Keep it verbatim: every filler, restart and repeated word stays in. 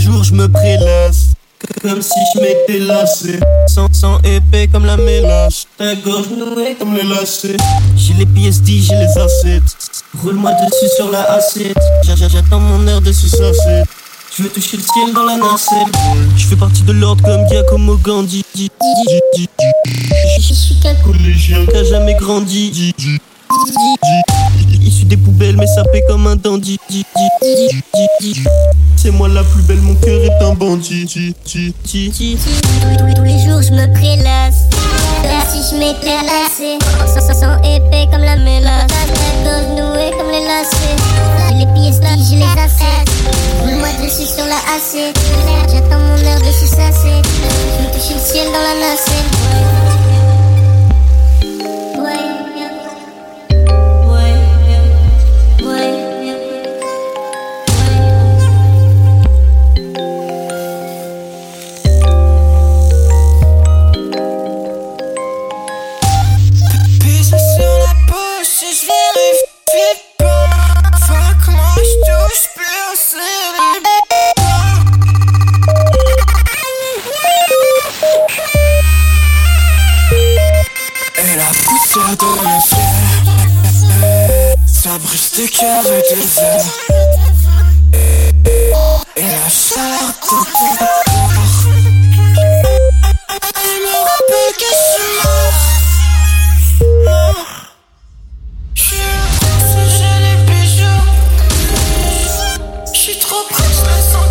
jours je me prélasse, comme si je m'étais lassé. Sans, sans épais comme la mélasse, ta gorge nouée comme les lacets. J'ai les P S D, j'ai les assets. Roule-moi dessus sur la assiette. J'attends mon heure de sucette. Je veux toucher le ciel dans la nacelle. Je fais partie de l'ordre comme Giacomo Gandhi. Je suis qu'un collégien qui a jamais grandi. Issu des poubelles mais sapé comme un dandy. C'est moi la plus belle, mon cœur est un bandit. Tous les jours je me prélasse, comme si je m'étais lassé. Sans, sans épais comme la mélasse, la gorge nouée comme les lacets. J'ai les P S D, j'ai les assets. Roule-moi dessus sur la assiette. J'attends mon heure de sucette. Je veux toucher le ciel dans la nacelle. Dans mes fiers, ça brise tes cœurs et tes ailes. Et la chaleur de ton corps, elle me rappelle que je suis mort. J'suis un prince, j'ai les bijoux. J'suis trop proche, je le sens.